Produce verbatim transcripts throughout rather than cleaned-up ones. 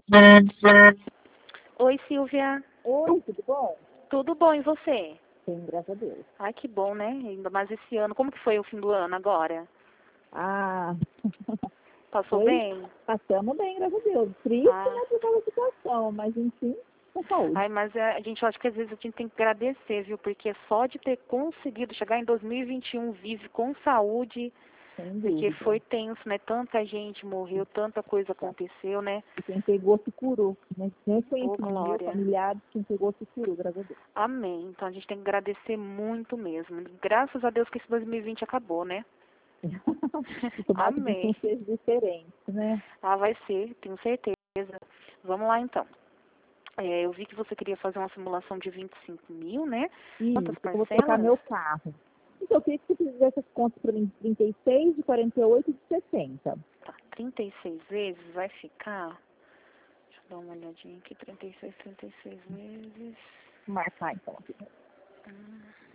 Oi, Silvia. Oi, tudo bom? Tudo bom, e você? Sim, graças a Deus. Ai, que bom, né? Ainda mais esse ano. Como que foi o fim do ano agora? Ah, Passou foi, bem? passamos bem, graças a Deus. Triste, Ah. né, por causa da situação, mas enfim, com saúde. Ai, mas é, a gente, eu acho que às vezes a gente tem que agradecer, viu? Porque só de ter conseguido chegar em dois mil e vinte e um vive com saúde, Sem porque dúvida. foi tenso, né? Tanta gente morreu, tanta coisa Tá. aconteceu, né? E quem pegou se curou. Né? Nem Ô, conhecimento meu, glória. familiares, quem pegou se curou, graças a Deus. Amém. Então a gente tem que agradecer muito mesmo. Graças a Deus que esse dois mil e vinte acabou, né? E tomara que o Amém. destino seja diferente, né? Ah, vai ser, tenho certeza. Vamos lá então. É, eu vi que você queria fazer uma simulação de vinte e cinco mil, né? Isso, Quantas eu vou trocar parcelas? meu carro. Então, eu queria que você fizesse as contas para mim de trinta e seis, de quarenta e oito e de sessenta. Tá, trinta e seis vezes vai ficar. Deixa eu dar uma olhadinha aqui. trinta e seis, trinta e seis vezes. Vou marcar então aqui. Hum.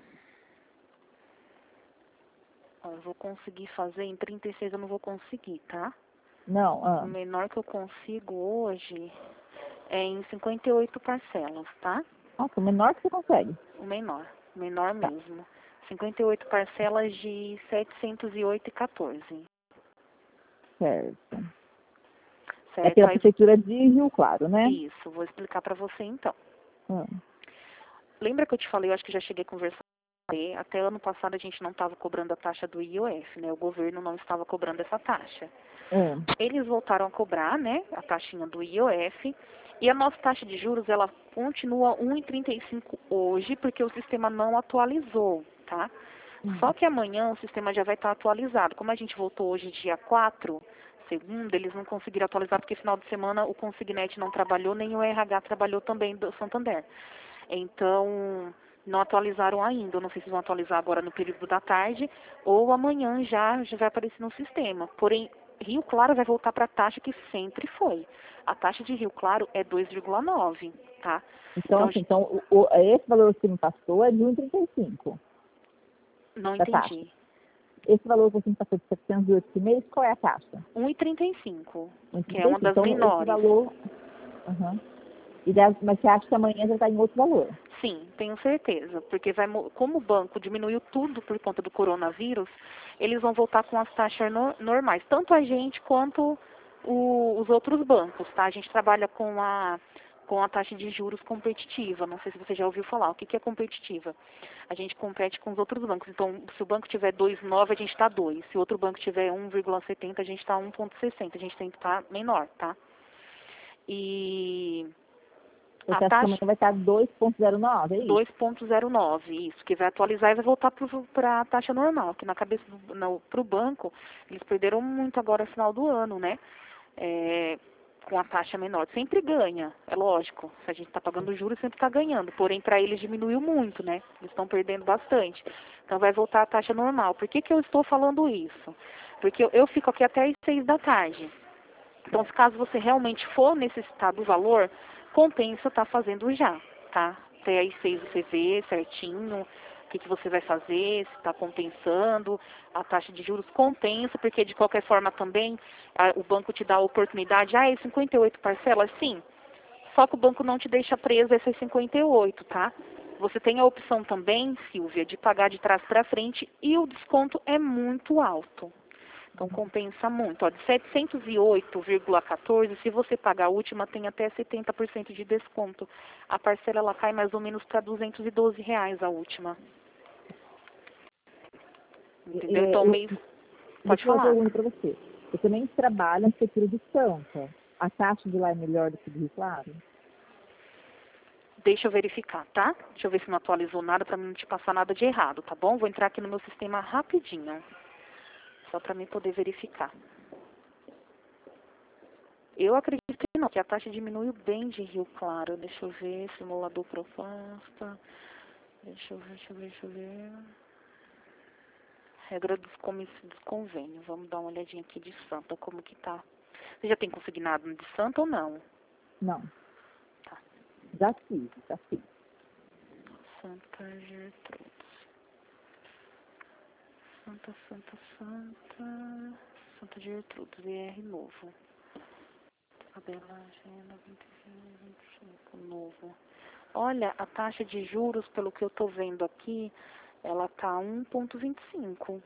Ó, eu vou conseguir fazer em trinta e seis, eu não vou conseguir, tá? Não, O ah, menor que eu consigo hoje é em cinquenta e oito parcelas, tá? nossa, o menor que você consegue. O menor, o menor Tá, mesmo. cinquenta e oito parcelas de setecentos e oito e quatorze. certo. É Certo? pela Aí, prefeitura de Rio Claro, né? isso, vou explicar pra você então. Ah, Lembra que eu te falei, eu acho que já cheguei a conversar com você, até ano passado a gente não estava cobrando a taxa do I O F, né? O governo não estava cobrando essa taxa. ah, Eles voltaram a cobrar, né, a taxinha do I O F, e a nossa taxa de juros, ela continua um vírgula trinta e cinco hoje, porque o sistema não atualizou, tá? hum. Só que amanhã o sistema já vai estar atualizado. Como a gente voltou hoje dia quatro, segunda, eles não conseguiram atualizar porque final de semana o Consignet não trabalhou, nem o R H trabalhou também do Santander. Então, não atualizaram ainda. Eu não sei se vão atualizar agora no período da tarde ou amanhã já, já vai aparecer no sistema. Porém, Rio Claro vai voltar para a taxa que sempre foi. A taxa de Rio Claro é dois vírgula nove, tá? Então, Então, assim, então, o, o- esse valor que você me passou é de um vírgula trinta e cinco não da taxa. entendi. Esse valor que você me passou de setecentos e oito por mês, qual é a taxa? um vírgula trinta e cinco, que é uma um vírgula trinta e cinco. das Então, esse menores. valor... aham. E deve, mas você acha que amanhã já está em outro valor? Sim, tenho certeza, porque vai, mo- como o banco diminuiu tudo por conta do coronavírus, eles vão voltar com as taxas no- normais, tanto a gente quanto o- os outros bancos, tá? A gente trabalha com a com a taxa de juros competitiva. Não sei se você já ouviu falar. O que, que é competitiva? A gente compete com os outros bancos. Então, se o banco tiver dois vírgula nove, a gente está dois. Se o outro banco tiver um vírgula setenta, a gente está um vírgula sessenta. A gente tem que estar menor, tá? E a Você acha que amanhã taxa vai estar dois vírgula zero nove, é isso? dois vírgula zero nove, isso, que vai atualizar e vai voltar para a taxa normal, que na cabeça para o banco, eles perderam muito agora no final do ano, né? É, com a taxa menor. Sempre ganha, é lógico. Se a gente está pagando juros, sempre está ganhando. Porém, para eles diminuiu muito, né? Eles estão perdendo bastante. Então vai voltar a taxa normal. Por que, que eu estou falando isso? Porque eu, eu fico aqui até às seis da tarde. Então, se caso você realmente for necessitar do valor, compensa estar fazendo já, tá? Até às seis você vê certinho o que, que você vai fazer, se está compensando, a taxa de juros compensa, porque de qualquer forma também a, o banco te dá a oportunidade, ah, é cinquenta e oito parcelas? Sim, só que o banco não te deixa preso essas cinquenta e oito, tá? Você tem a opção também, Silvia, de pagar de trás para frente e o desconto é muito alto. Então compensa muito. Ó, de setecentos e oito vírgula quatorze, se você pagar a última, tem até setenta por cento de desconto. A parcela ela cai mais ou menos para duzentos e doze reais a última. Entendeu? É, Então eu, meio. Pode deixa eu fazer uma falar. pergunta para você. Eu também trabalho na prefeitura de Sampa. A taxa de lá é melhor do que de Rio Claro? Deixa eu verificar, tá? Deixa eu ver se não atualizou nada para não te passar nada de errado, tá bom? Vou entrar aqui no meu sistema rapidinho. Só para mim poder verificar. Eu acredito que não, que a taxa diminuiu bem de Rio Claro. Deixa eu ver, simulador proposta. Deixa eu ver, deixa eu ver, deixa eu ver. Regra dos, comis, dos convênios. Vamos dar uma olhadinha aqui de Santa, como que tá. Você já tem consignado de Santa ou não? Não. Tá. Já fiz, já fiz. Santa Gertrudes. Santa, Santa, Santa. Santa Gertrudes, V R novo. Tabela agenda vinte e cinco, vinte e cinco, novo. Olha, a taxa de juros, pelo que eu estou vendo aqui, ela tá um ponto vinte e cinco.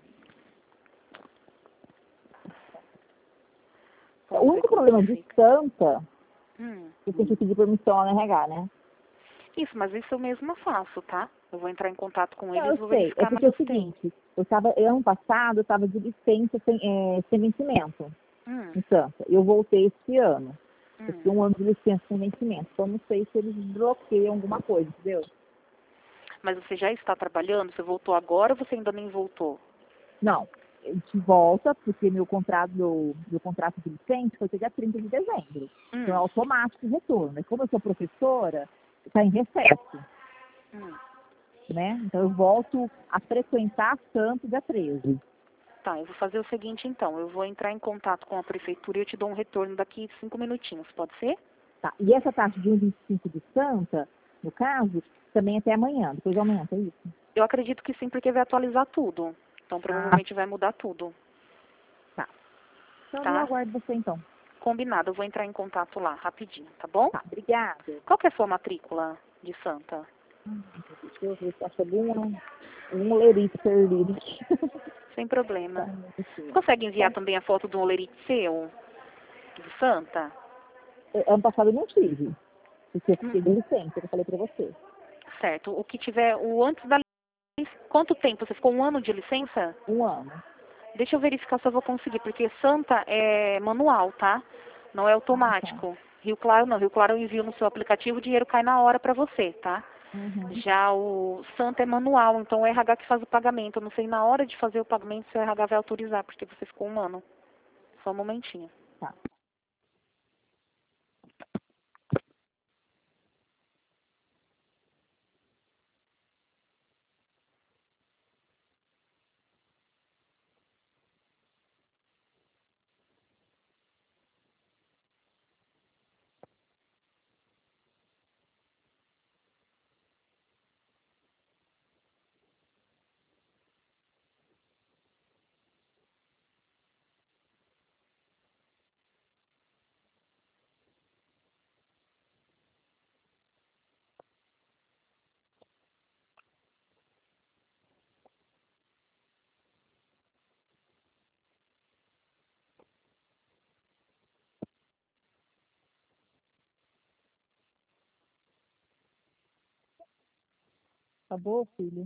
O Vamos ver único como problema que de fica. Santa, Hum. você tem que pedir permissão lá no R H, né? Isso, mas isso eu mesma faço, tá? Eu vou entrar em contato com Não, eles, eu vou sei. É verificar, mas porque é eu o tenho. seguinte, eu tava, eu, ano passado, eu estava de licença sem, é, sem vencimento Hum, em Santa. Eu voltei esse ano. Eu hum. fiquei um ano de licença sem vencimento. Então, não sei se eles bloqueiam alguma coisa, entendeu? Mas você já está trabalhando? Você voltou agora ou você ainda nem voltou? Não, a gente volta, porque meu contrato, meu, meu contrato de licença foi até dia trinta de dezembro. Então é Hum, automático o retorno. E como eu sou professora, está em recesso, hum. né? Então eu volto a frequentar Santo dia treze. Tá, eu vou fazer o seguinte então. Eu vou entrar em contato com a prefeitura e eu te dou um retorno daqui cinco minutinhos, pode ser? Tá. E essa taxa de um vírgula vinte e cinco de Santa, no caso, também até amanhã. Depois aumenta, é isso? Eu acredito que sim, porque vai atualizar tudo. Então Ah, provavelmente vai mudar tudo, tá. Então eu tá? aguardo você então. Combinado, eu vou entrar em contato lá, rapidinho, tá bom? Tá, obrigada. Qual que é a sua matrícula de Santa? Hum, Deixa eu ver se acha algum um lerite perdido aqui. Sem Tá, problema. Você assim, consegue ó. enviar também a foto do olerite seu, de Santa? É, ano passado eu não tive, porque eu Hum, fiquei de licença, eu falei pra você. certo. O que tiver, o antes da licença, quanto tempo? Você ficou um ano de licença? Um ano. Deixa eu verificar se eu vou conseguir, porque Santa é manual, tá? Não é Ah, tá. automático. Rio Claro não. Rio Claro eu envio no seu aplicativo, o dinheiro cai na hora pra você, tá? Uhum. Já o Santa é manual, então o R H que faz o pagamento. Eu não sei na hora de fazer o pagamento se o R H vai autorizar, porque você ficou um ano. Só um momentinho. Tá. Acabou, filho?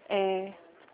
É...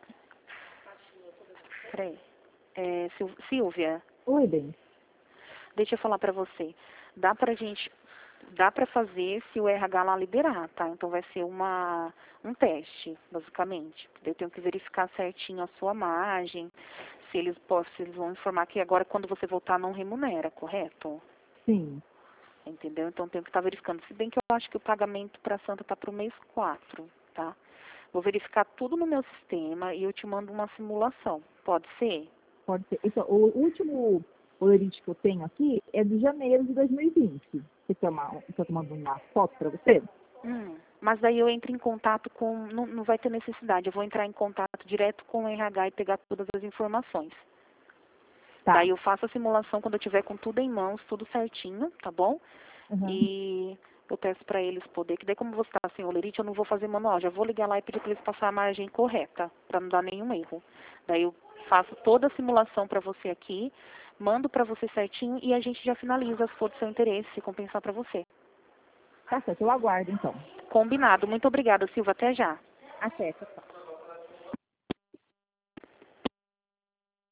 Peraí. É, Sil- Silvia, Oi, bem. deixa eu falar pra você. Dá pra gente... Dá pra fazer se o R H lá liberar, tá? Então vai ser uma, um teste, basicamente. Eu tenho que verificar certinho a sua margem, se eles, po- se eles vão informar que agora quando você voltar não remunera, correto? Sim, Entendeu? Então tenho que estar verificando. Se bem que eu acho que o pagamento para Santa tá para o mês quatro, tá? Vou verificar tudo no meu sistema e eu te mando uma simulação. Pode ser? pode ser. Então, o último olerite que eu tenho aqui é de janeiro de dois mil e vinte. Você quer uma, você quer que eu mande uma foto para você? Hum, mas daí eu entro em contato com... Não, não vai ter necessidade. Eu vou entrar em contato direto com o R H e pegar todas as informações. Tá. Daí eu faço a simulação quando eu tiver com tudo em mãos, tudo certinho, tá bom? Uhum. E eu peço para eles poder, que daí como você está sem olerite, eu não vou fazer manual, já vou ligar lá e pedir para eles passar a margem correta, para não dar nenhum erro. Daí eu faço toda a simulação para você aqui, mando para você certinho e a gente já finaliza se for do seu interesse, se compensar para você. Tá certo, eu aguardo então. Combinado. Muito obrigada, Silva. Até já. Até, tchau.